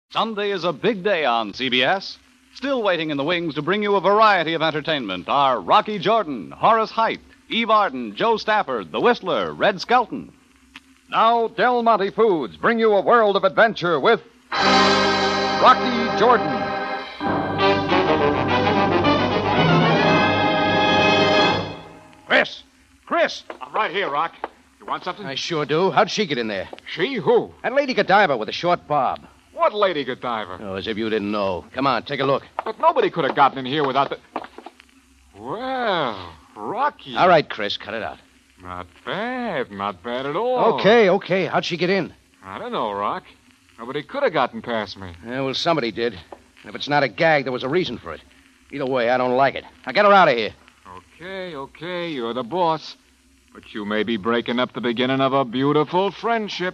Sunday is a big day on CBS. Still waiting in the wings to bring you a variety of entertainment are Rocky Jordan, Horace Heidt, Eve Arden, Joe Stafford, The Whistler, Red Skelton. Now, Del Monte Foods bring you a world of adventure with Rocky Jordan. Chris! I'm right here, Rock. You want something? I sure do. How'd she get in there? She? Who? That Lady Godiva with a short bob. What Lady Godiva? Oh, as if you didn't know. Come on, take a look. But nobody could have gotten in here without the... Well, Rocky. All right, Chris, cut it out. Not bad at all. Okay. How'd she get in? I don't know, Rock. Nobody could have gotten past me. Yeah, well, somebody did. And if it's not a gag, there was a reason for it. Either way, I don't like it. Now get her out of here. Okay, you're the boss. But you may be breaking up the beginning of a beautiful friendship.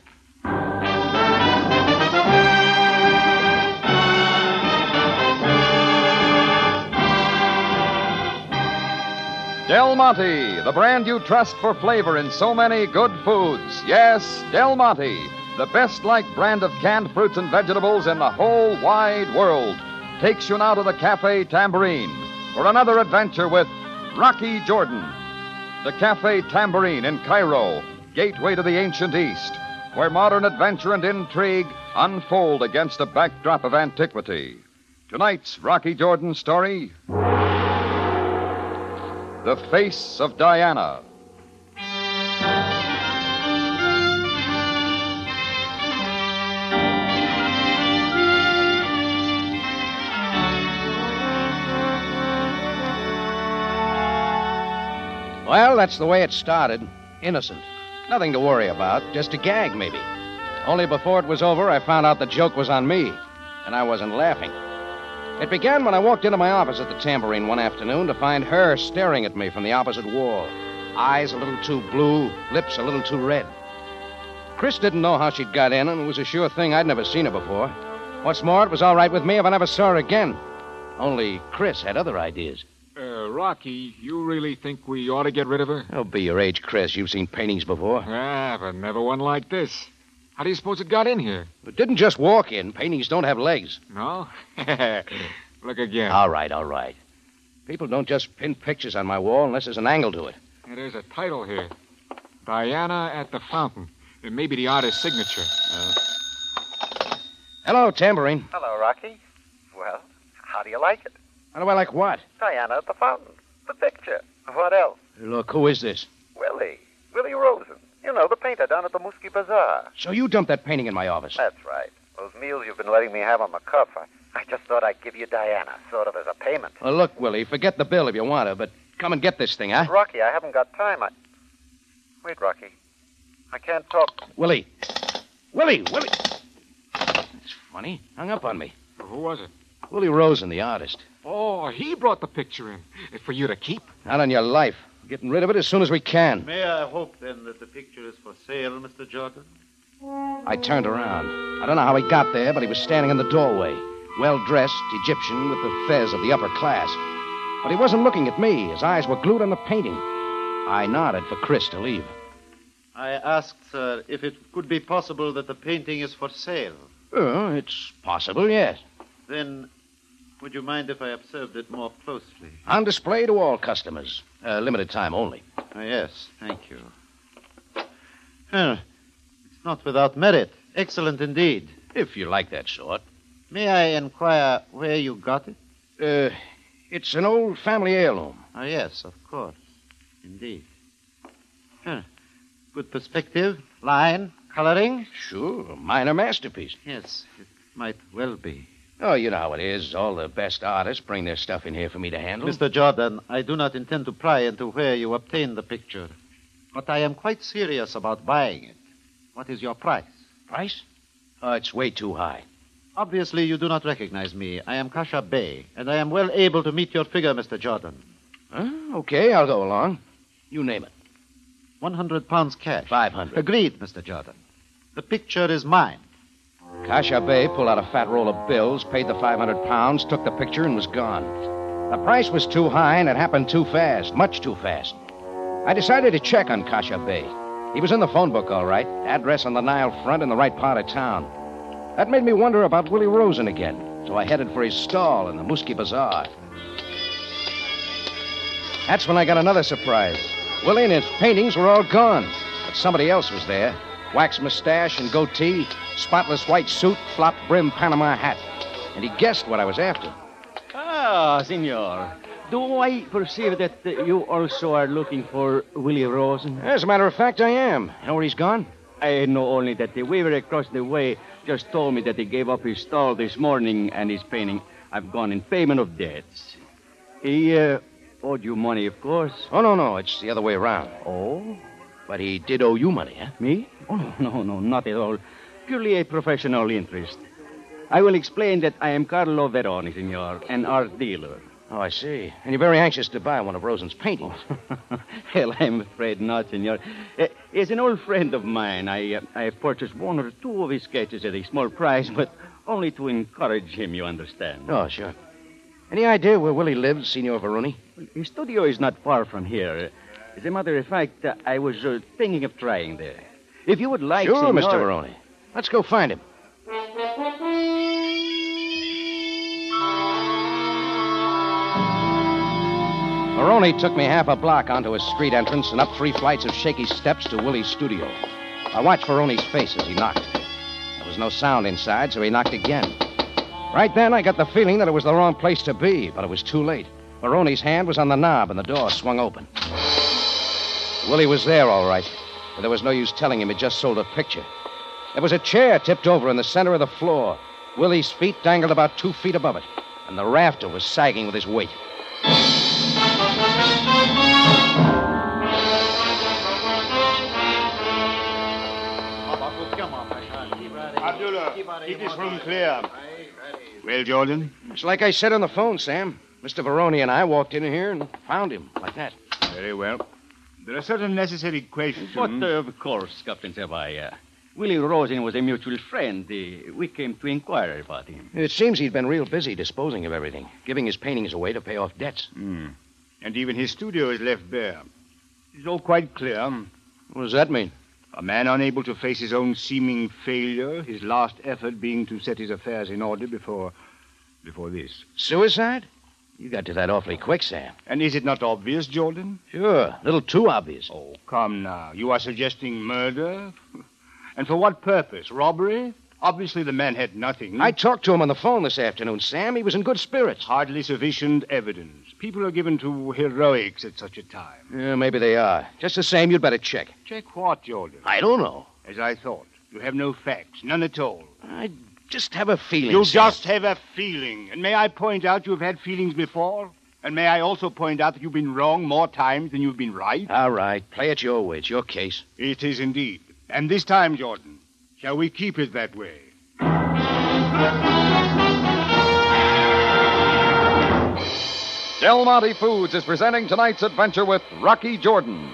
Del Monte, the brand you trust for flavor in so many good foods. Yes, Del Monte, the best-liked brand of canned fruits and vegetables in the whole wide world, takes you now to the Cafe Tambourine for another adventure with Rocky Jordan. The Cafe Tambourine in Cairo, gateway to the ancient East, where modern adventure and intrigue unfold against a backdrop of antiquity. Tonight's Rocky Jordan story... The Face of Diana. Well, that's the way it started. Innocent. Nothing to worry about. Just a gag, maybe. Only before it was over, I found out the joke was on me. And I wasn't laughing. It began when I walked into my office at the Tambourine one afternoon to find her staring at me from the opposite wall. Eyes a little too blue, lips a little too red. Chris didn't know how she'd got in, and it was a sure thing I'd never seen her before. What's more, it was all right with me if I never saw her again. Only Chris had other ideas. Rocky, you really think we ought to get rid of her? Oh, be your age, Chris. You've seen paintings before. Ah, but never one like this. How do you suppose it got in here? It didn't just walk in. Paintings don't have legs. No? Look again. All right. People don't just pin pictures on my wall unless there's an angle to it. Yeah, there's a title here. Diana at the Fountain. It may be the artist's signature. Hello, Tambourine. Hello, Rocky. Well, how do you like it? How do I like what? Diana at the Fountain. The picture. What else? Look, who is this? Willie Rosen. You know, the painter down at the Muskie Bazaar. So you dumped that painting in my office. That's right. Those meals you've been letting me have on the cuff, I just thought I'd give you Diana, sort of as a payment. Well, look, Willie, forget the bill if you want to, but come and get this thing, huh? Rocky, I haven't got time. Wait, Rocky. I can't talk. Willie! That's funny. Hung up on me. Who was it? Willie Rosen, the artist. Oh, he brought the picture in. It's for you to keep. Not on your life. Getting rid of it as soon as we can. May I hope, then, that the picture is for sale, Mr. Jordan? I turned around. I don't know how he got there, but he was standing in the doorway. Well-dressed, Egyptian, with the fez of the upper class. But he wasn't looking at me. His eyes were glued on the painting. I nodded for Chris to leave. I asked, sir, if it could be possible that the painting is for sale. Oh, it's possible, yes. Then, would you mind if I observed it more closely? On display to all customers. Limited time only. Yes, thank you. It's not without merit. Excellent indeed. If you like that sort. May I inquire where you got it? It's an old family heirloom. Oh, yes, of course. Indeed. Good perspective, line, coloring. Sure, a minor masterpiece. Yes, it might well be. Oh, you know how it is. All the best artists bring their stuff in here for me to handle. Mr. Jordan, I do not intend to pry into where you obtained the picture, but I am quite serious about buying it. What is your price? Price? Oh, it's way too high. Obviously, you do not recognize me. I am Kasha Bey, and I am well able to meet your figure, Mr. Jordan. Okay, I'll go along. You name it. 100 pounds cash. 500. Agreed, Mr. Jordan. The picture is mine. Kasha Bey pulled out a fat roll of bills, paid the 500 pounds, took the picture, and was gone. The price was too high, and it happened too fast, much too fast. I decided to check on Kasha Bey. He was in the phone book, all right. Address on the Nile front in the right part of town. That made me wonder about Willie Rosen again, so I headed for his stall in the Muskie Bazaar. That's when I got another surprise. Willie and his paintings were all gone, but somebody else was there. Wax mustache and goatee, spotless white suit, flop-brim Panama hat. And he guessed what I was after. Ah, senor. Do I perceive that you also are looking for Willie Rosen? As a matter of fact, I am. You know where he's gone? I know only that the weaver across the way just told me that he gave up his stall this morning and his painting have gone in payment of debts. He owed you money, of course. Oh, no. It's the other way around. Oh? But he did owe you money, huh? Me? Oh, no, not at all. Purely a professional interest. I will explain that I am Carlo Veroni, senor, an art dealer. Oh, I see. And you're very anxious to buy one of Rosen's paintings. Well, I'm afraid not, senor. He's an old friend of mine. I have purchased one or two of his sketches at a small price, but only to encourage him, you understand. Oh, sure. Any idea where Willie lives, Signor Veroni? His studio is not far from here. As a matter of fact, I was thinking of trying there. If you would like, Sure, senor... Mr. Veroni. Let's go find him. Veroni took me half a block onto a street entrance and up 3 flights of shaky steps to Willie's studio. I watched Veroni's face as he knocked. There was no sound inside, so he knocked again. Right then, I got the feeling that it was the wrong place to be, but it was too late. Veroni's hand was on the knob, and the door swung open. Willie was there, all right, but there was no use telling him he'd just sold a picture. There was a chair tipped over in the center of the floor. Willie's feet dangled about 2 feet above it, and the rafter was sagging with his weight. Abdullah, keep this room clear. Well, Jordan? It's like I said on the phone, Sam. Mr. Veroni and I walked in here and found him like that. Very well. There are certain necessary questions. But, of course, Captain Zavai, Willie Rosen was a mutual friend. We came to inquire about him. It seems he'd been real busy disposing of everything, giving his paintings away to pay off debts. And even his studio is left bare. It's all quite clear. What does that mean? A man unable to face his own seeming failure, his last effort being to set his affairs in order before this. Suicide? You got to that awfully quick, Sam. And is it not obvious, Jordan? Sure, a little too obvious. Oh, come now. You are suggesting murder? And for what purpose? Robbery? Obviously, the man had nothing. I talked to him on the phone this afternoon, Sam. He was in good spirits. Hardly sufficient evidence. People are given to heroics at such a time. Yeah, maybe they are. Just the same, you'd better check. Check what, Jordan? I don't know. As I thought. You have no facts. None at all. I just have a feeling, You Sam. just have a feeling. And may I point out you've had feelings before? And may I also point out that you've been wrong more times than you've been right? All right. Play it your way. It's your case. It is indeed. And this time, Jordan, shall we keep it that way? Del Monte Foods is presenting tonight's adventure with Rocky Jordan.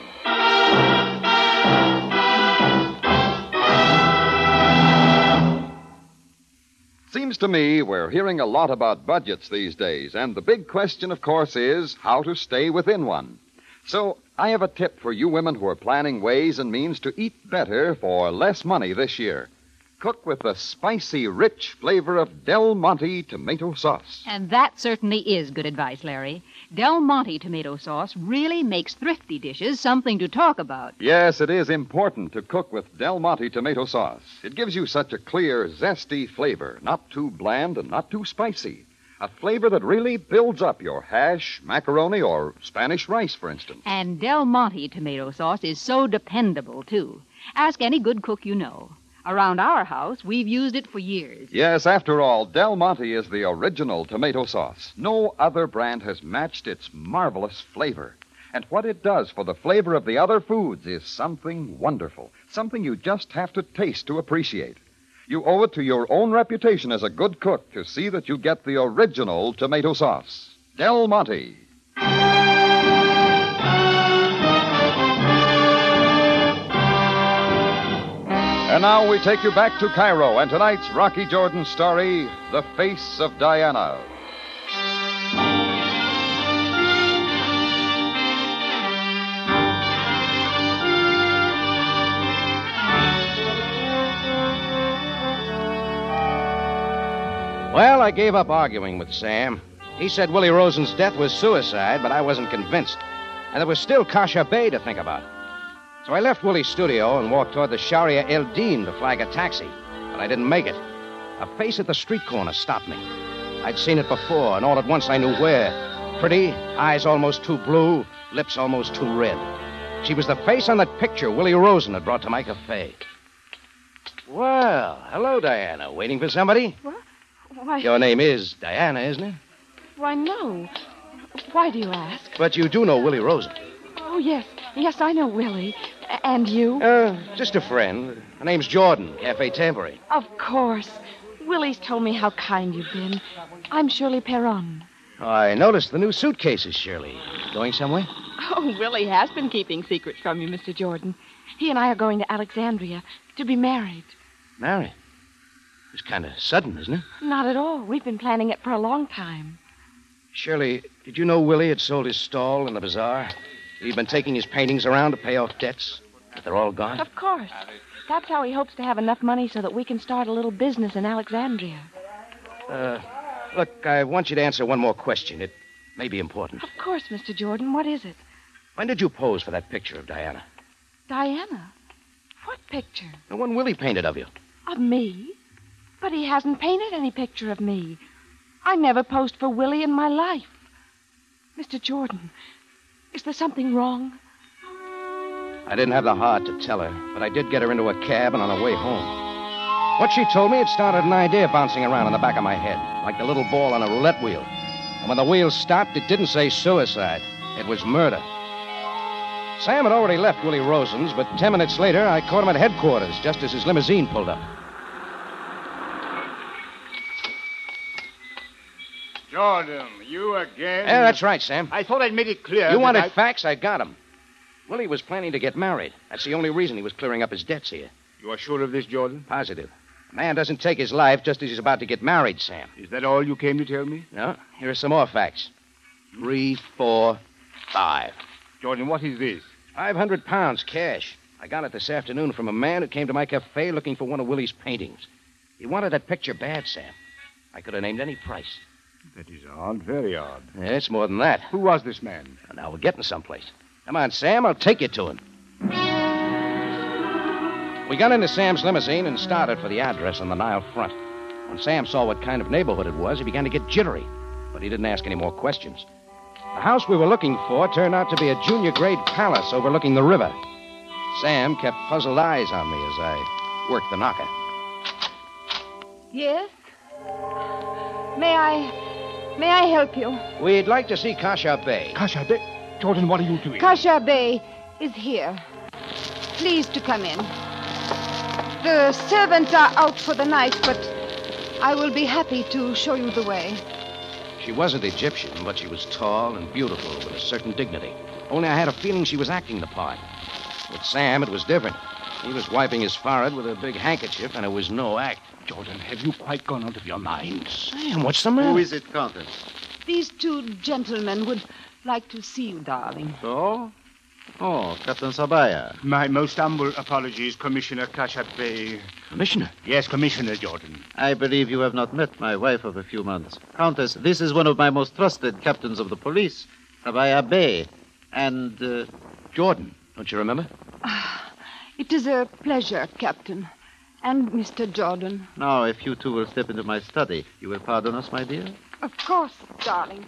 Seems to me we're hearing a lot about budgets these days, and the big question, of course, is how to stay within one. So I have a tip for you women who are planning ways and means to eat better for less money this year. Cook with the spicy, rich flavor of Del Monte tomato sauce. And that certainly is good advice, Larry. Del Monte tomato sauce really makes thrifty dishes something to talk about. Yes, it is important to cook with Del Monte tomato sauce. It gives you such a clear, zesty flavor, not too bland and not too spicy. A flavor that really builds up your hash, macaroni, or Spanish rice, for instance. And Del Monte tomato sauce is so dependable, too. Ask any good cook you know. Around our house, we've used it for years. Yes, after all, Del Monte is the original tomato sauce. No other brand has matched its marvelous flavor. And what it does for the flavor of the other foods is something wonderful, something you just have to taste to appreciate. You owe it to your own reputation as a good cook to see that you get the original tomato sauce. Del Monte. And now we take you back to Cairo and tonight's Rocky Jordan story, The Face of Diana. Well, I gave up arguing with Sam. He said Willie Rosen's death was suicide, but I wasn't convinced. And there was still Kasha Bay to think about. So I left Willie's studio and walked toward the Sharia El Din to flag a taxi. But I didn't make it. A face at the street corner stopped me. I'd seen it before, and all at once I knew where. Pretty, eyes almost too blue, lips almost too red. She was the face on that picture Willie Rosen had brought to my cafe. Well, hello, Diana. Waiting for somebody? What? Why? Your name is Diana, isn't it? Why, no. Why do you ask? But you do know Willie Rosen. Oh, yes. Yes, I know Willie. And you? Just a friend. Her name's Jordan, Cafe Tambourine. Of course. Willie's told me how kind you've been. I'm Shirley Perron. I noticed the new suitcases, Shirley. Going somewhere? Oh, Willie has been keeping secrets from you, Mr. Jordan. He and I are going to Alexandria to be married. Married? It's kind of sudden, isn't it? Not at all. We've been planning it for a long time. Shirley, did you know Willie had sold his stall in the bazaar? He'd been taking his paintings around to pay off debts, but they're all gone? Of course. That's how he hopes to have enough money so that we can start a little business in Alexandria. Look, I want you to answer one more question. It may be important. Of course, Mr. Jordan. What is it? When did you pose for that picture of Diana? Diana? What picture? The one Willie painted of you. Of me? But he hasn't painted any picture of me. I never posed for Willie in my life. Mr. Jordan, is there something wrong? I didn't have the heart to tell her, but I did get her into a cab and on her way home. What she told me had started an idea bouncing around in the back of my head, like the little ball on a roulette wheel. And when the wheel stopped, it didn't say suicide. It was murder. Sam had already left Willie Rosen's, but 10 minutes later, I caught him at headquarters just as his limousine pulled up. Jordan, you again? Yeah, that's right, Sam. I thought I'd made it clear. You wanted facts? I got them. Willie was planning to get married. That's the only reason he was clearing up his debts here. You are sure of this, Jordan? Positive. A man doesn't take his life just as he's about to get married, Sam. Is that all you came to tell me? No. Here are some more facts. 3, 4, 5. Jordan, what is this? 500 pounds cash. I got it this afternoon from a man who came to my cafe looking for one of Willie's paintings. He wanted that picture bad, Sam. I could have named any price. That is odd, very odd. Yeah, it's more than that. Who was this man? Well, now we're getting someplace. Come on, Sam, I'll take you to him. We got into Sam's limousine and started for the address on the Nile front. When Sam saw what kind of neighborhood it was, he began to get jittery, but he didn't ask any more questions. The house we were looking for turned out to be a junior-grade palace overlooking the river. Sam kept puzzled eyes on me as I worked the knocker. Yes? May I help you? We'd like to see Kasha Bay. Kasha Bay? Jordan, what are you doing? Kasha Bay is here. Please to come in. The servants are out for the night, but I will be happy to show you the way. She wasn't Egyptian, but she was tall and beautiful with a certain dignity. Only I had a feeling she was acting the part. With Sam, it was different. He was wiping his forehead with a big handkerchief, and it was no act. Jordan, have you quite gone out of your mind? Sam, what's the matter? Who is it, Countess? These two gentlemen would like to see you, darling. So? Oh, Captain Sabaya. My most humble apologies, Commissioner Kasha Bay. Commissioner? Yes, Commissioner Jordan. I believe you have not met my wife of a few months. Countess, this is one of my most trusted captains of the police, Sabaya Bay. And, Jordan, don't you remember? It is a pleasure, Captain. And Mr. Jordan. Now, if you two will step into my study, you will pardon us, my dear? Of course, darling.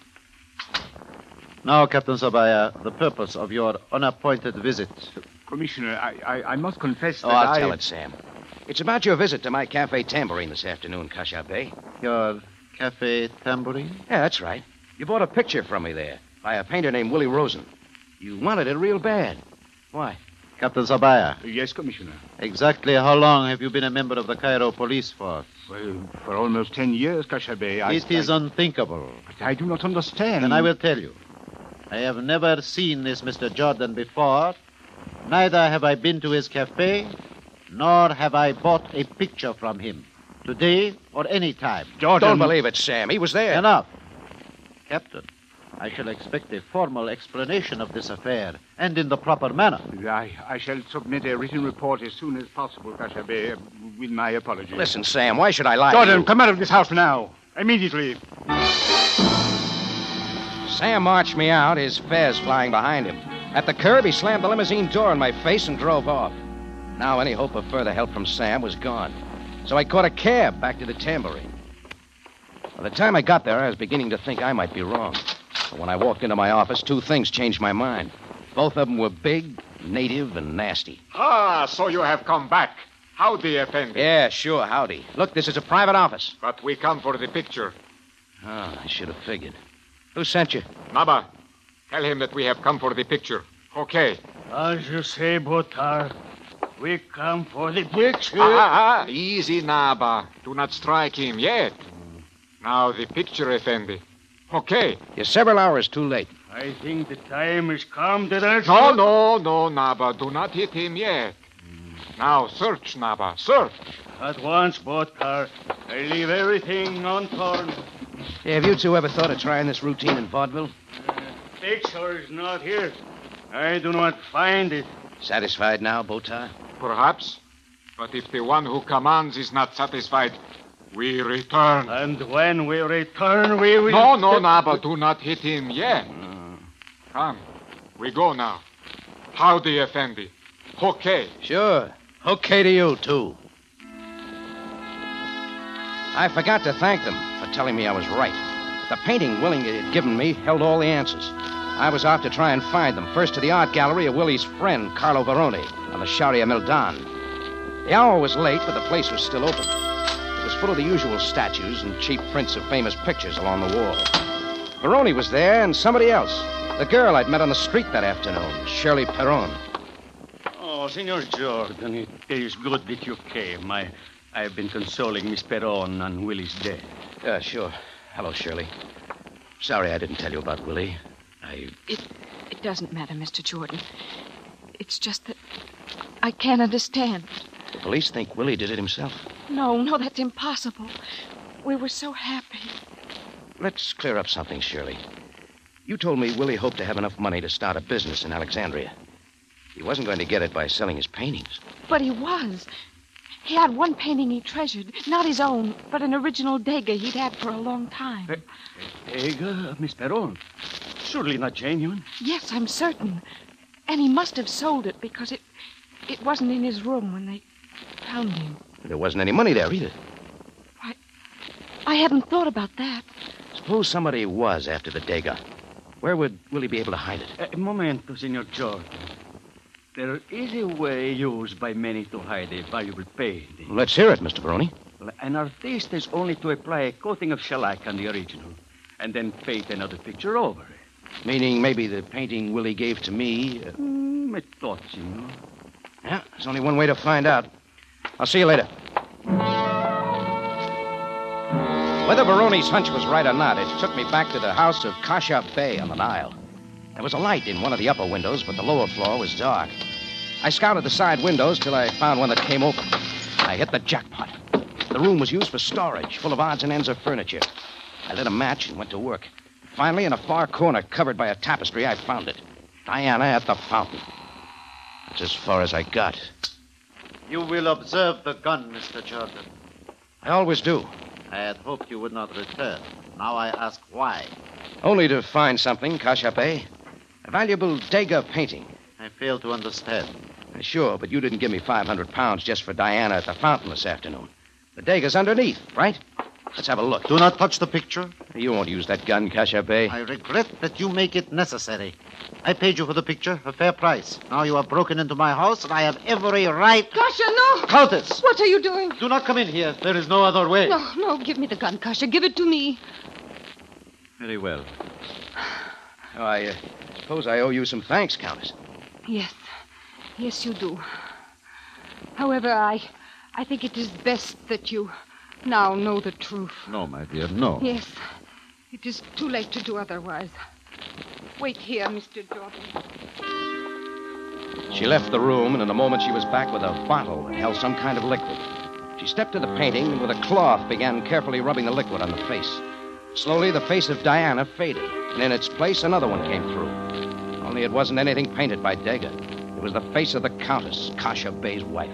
Now, Captain Sabaya, the purpose of your unappointed visit. Commissioner, I must confess that I'll tell it, Sam. It's about your visit to my Cafe Tambourine this afternoon, Kasha Bay. Your Cafe Tambourine? Yeah, that's right. You bought a picture from me there by a painter named Willie Rosen. You wanted it real bad. Why? Captain Sabaya. Yes, Commissioner. Exactly how long have you been a member of the Cairo police force? Well, for almost 10 years, Kasha Bay. It is unthinkable. But I do not understand. Then I will tell you. I have never seen this Mr. Jordan before. Neither have I been to his cafe, nor have I bought a picture from him. Today or any time. Jordan. Don't believe it, Sam. He was there. Enough. Captain, I shall expect a formal explanation of this affair, and in the proper manner. I shall submit a written report as soon as possible, Cachabe, with my apologies. Listen, Sam, why should I lie Jordan, to you? come out of this house now. Immediately. Sam marched me out, his fares flying behind him. At the curb, he slammed the limousine door in my face and drove off. Now any hope of further help from Sam was gone. So I caught a cab back to the Tambourine. By the time I got there, I was beginning to think I might be wrong. But when I walked into my office, two things changed my mind. Both of them were big, native, and nasty. Ah, so you have come back. Howdy, Effendi. Yeah, sure, howdy. Look, this is a private office. But we come for the picture. Oh, I should have figured. Who sent you? Naba, tell him that we have come for the picture. Okay. As you say, Botar, we come for the picture. Easy, Naba. Do not strike him yet. Now the picture, Effendi. Okay. You're several hours too late. I think the time has come that I... No, Naba. Do not hit him yet. Now, search, Naba. Search. At once, Botar. I leave everything untorn. Hey, have you two ever thought of trying this routine in vaudeville? Picture is not here. I do not find it. Satisfied now, Botar? Perhaps. But if the one who commands is not satisfied, we return. And when we return, we will... No, Naba. Do not hit him yet. Come. We go now. Howdy, Effendi. Okay. Sure. Okay to you, too. I forgot to thank them for telling me I was right. The painting Willie had given me held all the answers. I was off to try and find them, first to the art gallery of Willie's friend, Carlo Veroni, on the Sharia Mildan. The hour was late, but the place was still open. It was full of the usual statues and cheap prints of famous pictures along the wall. Veroni was there, and somebody else. The girl I'd met on the street that afternoon, Shirley Perron. Oh, Senor Jordan, it is good that you came. I've been consoling Miss Perron on Willie's death. Sure. Hello, Shirley. Sorry I didn't tell you about Willie. It doesn't matter, Mr. Jordan. It's just that I can't understand. The police think Willie did it himself. No, that's impossible. We were so happy. Let's clear up something, Shirley. You told me Willie hoped to have enough money to start a business in Alexandria. He wasn't going to get it by selling his paintings. But he was. He had one painting he treasured. Not his own, but an original Degas he'd had for a long time. Degas, Miss Perron? Surely not genuine. Yes, I'm certain. And he must have sold it because it wasn't in his room when they found him. There wasn't any money there either. I hadn't thought about that. Suppose somebody was after the Degas. Where would Willie be able to hide it? Momento, Senor Jordan. There is a way used by many to hide a valuable painting. Let's hear it, Mr. Veroni. An artist has only to apply a coating of shellac on the original and then paint another picture over it. Meaning maybe the painting Willie gave to me... I thought, Senor. Yeah, there's only one way to find out. I'll see you later. Whether Veroni's hunch was right or not, it took me back to the house of Kasha Bey on the Nile. There was a light in one of the upper windows, but the lower floor was dark. I scouted the side windows till I found one that came open. I hit the jackpot. The room was used for storage, full of odds and ends of furniture. I lit a match and went to work. Finally, in a far corner covered by a tapestry, I found it. Diana at the fountain. That's as far as I got. You will observe the gun, Mr. Jordan. I always do. I had hoped you would not return. Now I ask why. Only to find something, Kasha Bey. A valuable Degas painting. I fail to understand. Sure, but you didn't give me £500 just for Diana at the fountain this afternoon. The Degas underneath, right? Let's have a look. Do not touch the picture. You won't use that gun, Kasha Bey. I regret that you make it necessary. I paid you for the picture, a fair price. Now you have broken into my house, and I have every right... Kasha, no! Countess! What are you doing? Do not come in here. There is no other way. No, give me the gun, Kasha. Give it to me. Very well. Oh, I suppose I owe you some thanks, Countess. Yes, you do. However, I think it is best that you now know the truth. No, my dear, no. Yes, it is too late to do otherwise. Wait here, Mr. Jordan. She left the room, and in a moment she was back with a bottle that held some kind of liquid. She stepped to the painting and with a cloth began carefully rubbing the liquid on the face. Slowly, the face of Diana faded, and in its place, another one came through. Only it wasn't anything painted by Dega. It was the face of the Countess, Kasha Bay's wife.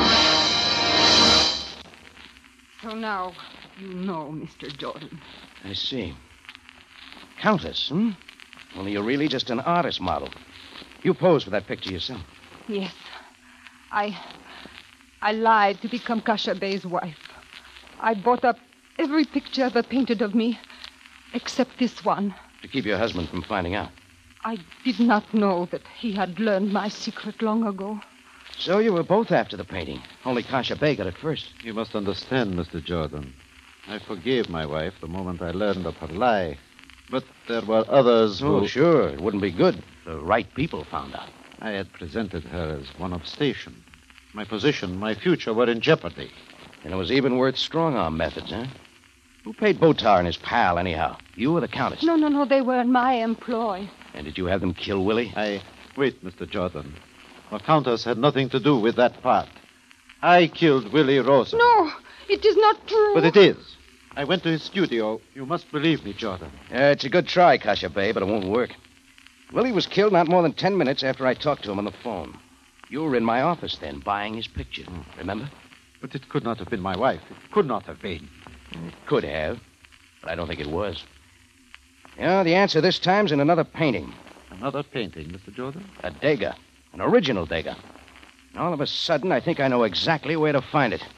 So now you know, Mr. Jordan. I see. Countess, hmm? Only you're really just an artist model. You posed for that picture yourself. Yes. I lied to become Kasha Bay's wife. I bought up every picture ever painted of me, except this one. To keep your husband from finding out. I did not know that he had learned my secret long ago. So you were both after the painting. Only Kasha Bay got it first. You must understand, Mr. Jordan. I forgave my wife the moment I learned of her lie. But there were others who... Oh, sure. It wouldn't be good if the right people found out. I had presented her as one of station. My position, my future were in jeopardy. And it was even worth strong-arm methods, huh? Who paid Botar and his pal, anyhow? You or the Countess? No. They were in my employ. And did you have them kill Willie? Wait, Mr. Jordan. The Countess had nothing to do with that part. I killed Willie Rosen. No, it is not true. But it is. I went to his studio. You must believe me, Jordan. It's a good try, Kasha Bay, but it won't work. Willie was killed not more than 10 minutes after I talked to him on the phone. You were in my office then, buying his picture. Remember? But it could not have been my wife. It could not have been. It could have, but I don't think it was. Yeah, the answer this time's in another painting. Another painting, Mr. Jordan? A Degas. An original Degas. All of a sudden, I think I know exactly where to find it.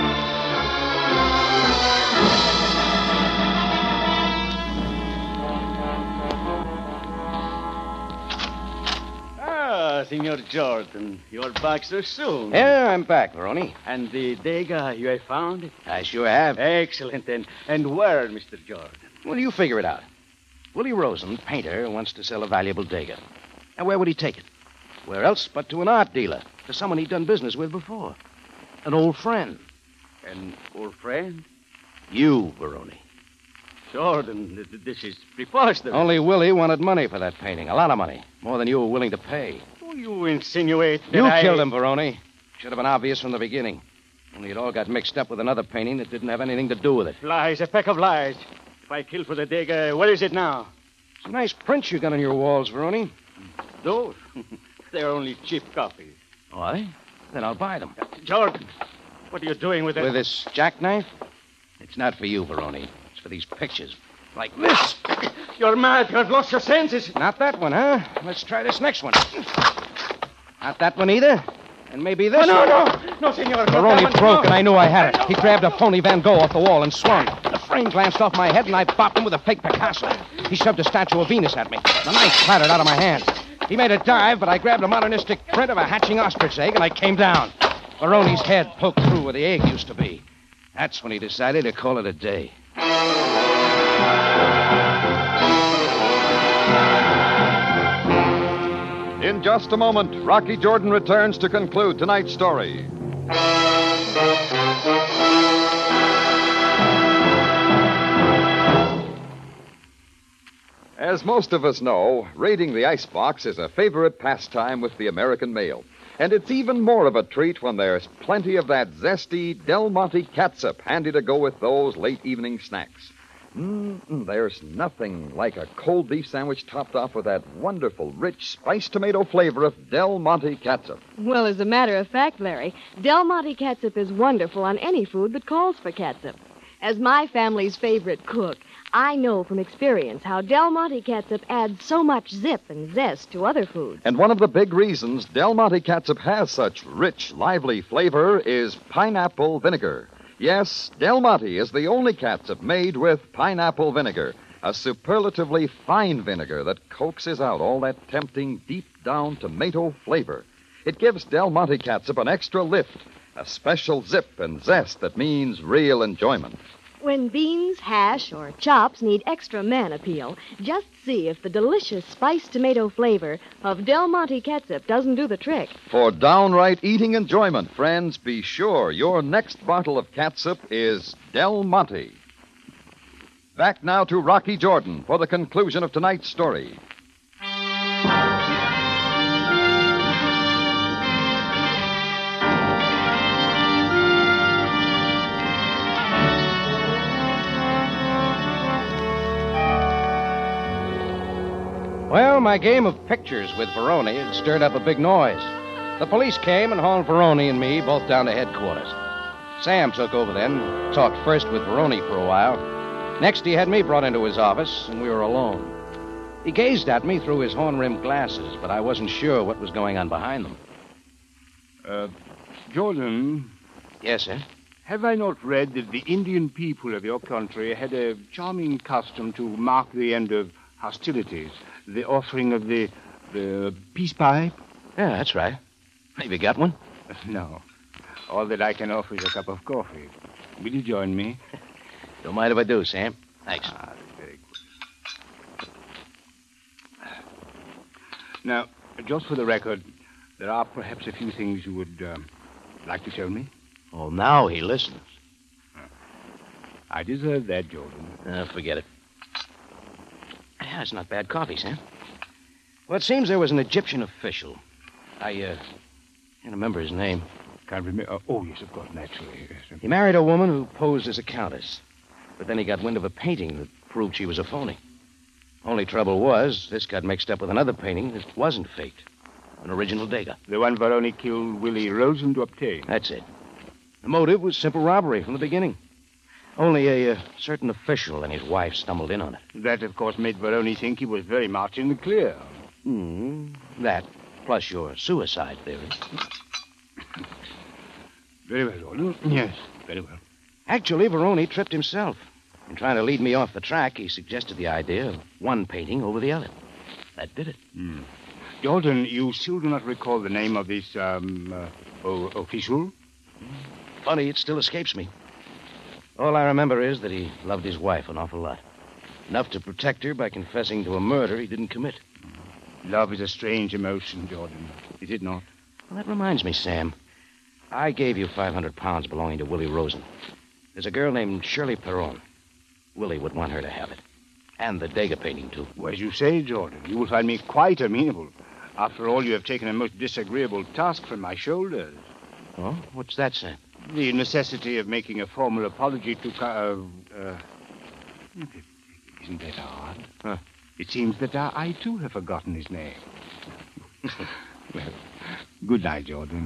Senor Jordan, you're back so soon. Yeah, I'm back, Veroni. And the Degas, you have found it? I sure have. Excellent. And where, Mr. Jordan? Well, you figure it out. Willie Rosen, painter, wants to sell a valuable Degas. Now, where would he take it? Where else but to an art dealer, to someone he'd done business with before. An old friend. An old friend? You, Veroni. Jordan, this is preposterous. Only Willie wanted money for that painting. A lot of money. More than you were willing to pay. Oh, you insinuate that You killed him, Veroni. Should have been obvious from the beginning. Only it all got mixed up with another painting that didn't have anything to do with it. Lies, a pack of lies. If I killed for the Degas, what is it now? Some nice prints you got on your walls, Veroni. Those? They're only cheap copies. Are they? Then I'll buy them. Jordan, what are you doing with it? With this jackknife? It's not for you, Veroni. It's for these pictures. Like this. You're mad. You've lost your senses. Not that one, huh? Let's try this next one. Not that one either. And maybe this one. No, senor. Veroni broke, and I knew I had it. He grabbed a phony Van Gogh off the wall and swung. The frame glanced off my head, and I bopped him with a fake Picasso. He shoved a statue of Venus at me. The knife clattered out of my hand. He made a dive, but I grabbed a modernistic print of a hatching ostrich egg, and I came down. Veroni's head poked through where the egg used to be. That's when he decided to call it a day. In just a moment, Rocky Jordan returns to conclude tonight's story. As most of us know, raiding the icebox is a favorite pastime with the American male. And it's even more of a treat when there's plenty of that zesty Del Monte catsup handy to go with those late evening snacks. There's nothing like a cold beef sandwich topped off with that wonderful, rich, spiced tomato flavor of Del Monte catsup. Well, as a matter of fact, Larry, Del Monte catsup is wonderful on any food that calls for catsup. As my family's favorite cook, I know from experience how Del Monte catsup adds so much zip and zest to other foods. And one of the big reasons Del Monte catsup has such rich, lively flavor is pineapple vinegar. Yes, Del Monte is the only catsup made with pineapple vinegar, a superlatively fine vinegar that coaxes out all that tempting, deep-down tomato flavor. It gives Del Monte catsup an extra lift, a special zip and zest that means real enjoyment. When beans, hash, or chops need extra man appeal, just see if the delicious spiced tomato flavor of Del Monte catsup doesn't do the trick. For downright eating enjoyment, friends, be sure your next bottle of catsup is Del Monte. Back now to Rocky Jordan for the conclusion of tonight's story. Well, my game of pictures with Veroni had stirred up a big noise. The police came and hauled Veroni and me both down to headquarters. Sam took over then, talked first with Veroni for a while. Next, he had me brought into his office, and we were alone. He gazed at me through his horn-rimmed glasses, but I wasn't sure what was going on behind them. Jordan. Yes, sir? Have I not read that the Indian people of your country had a charming custom to mark the end of hostilities, the offering of the peace pipe? Yeah, that's right. Have you got one? No. All that I can offer is a cup of coffee. Will you join me? Don't mind if I do, Sam. Thanks. Very good. Now, just for the record, there are perhaps a few things you would like to tell me. Oh, now he listens. I deserve that, Jordan. Forget it. Yeah, it's not bad coffee, Sam. Well, it seems there was an Egyptian official. I can't remember his name. Can't remember? Oh, yes, of course, naturally. Yes. He married a woman who posed as a countess. But then he got wind of a painting that proved she was a phony. Only trouble was, this got mixed up with another painting that wasn't faked. An original Degas. The one Veroni killed Willie Rosen to obtain. That's it. The motive was simple robbery from the beginning. Only a certain official and his wife stumbled in on it. That, of course, made Veroni think he was very much in the clear. That, plus your suicide theory. Very well, Jordan. Yes, very well. Actually, Veroni tripped himself. In trying to lead me off the track, he suggested the idea of one painting over the other. That did it. Jordan, you still do not recall the name of this, official? Funny, it still escapes me. All I remember is that he loved his wife an awful lot. Enough to protect her by confessing to a murder he didn't commit. Love is a strange emotion, Jordan. Is it not? Well, that reminds me, Sam. I gave you 500 pounds belonging to Willie Rosen. There's a girl named Shirley Perron. Willie would want her to have it. And the Degas painting, too. Well, as you say, Jordan, you will find me quite amenable. After all, you have taken a most disagreeable task from my shoulders. Oh? What's that, Sam? The necessity of making a formal apology to... Isn't that odd? Huh. It seems that I, too, have forgotten his name. Well, good night, Jordan.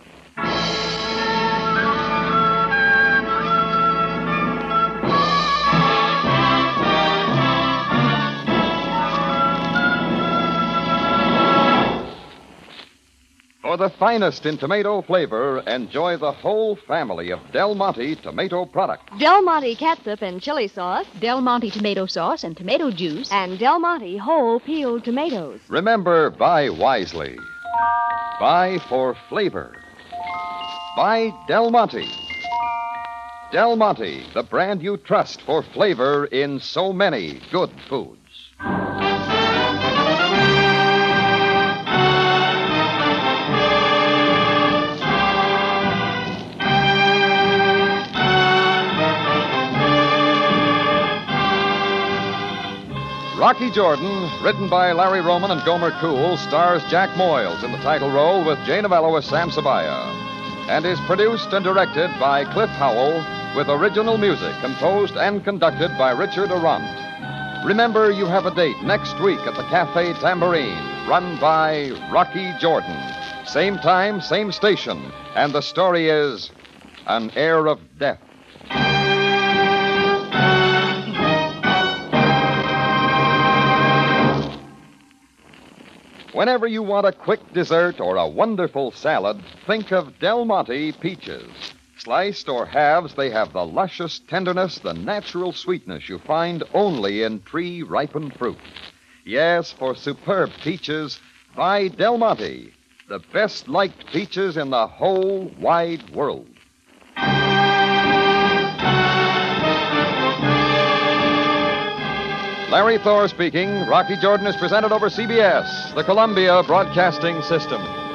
For the finest in tomato flavor, enjoy the whole family of Del Monte tomato products. Del Monte catsup and chili sauce. Del Monte tomato sauce and tomato juice. And Del Monte whole peeled tomatoes. Remember, buy wisely. Buy for flavor. Buy Del Monte. Del Monte, the brand you trust for flavor in so many good foods. Rocky Jordan, written by Larry Roman and Gomer Cool, stars Jack Moyles in the title role with Jay Novello as Sam Sabaya, and is produced and directed by Cliff Howell, with original music composed and conducted by Richard Arant. Remember, you have a date next week at the Cafe Tambourine, run by Rocky Jordan. Same time, same station, and the story is An Air of Death. Whenever you want a quick dessert or a wonderful salad, think of Del Monte peaches. Sliced or halves, they have the luscious tenderness, the natural sweetness you find only in pre-ripened fruit. Yes, for superb peaches, buy Del Monte, the best-liked peaches in the whole wide world. Larry Thor speaking. Rocky Jordan is presented over CBS, the Columbia Broadcasting System.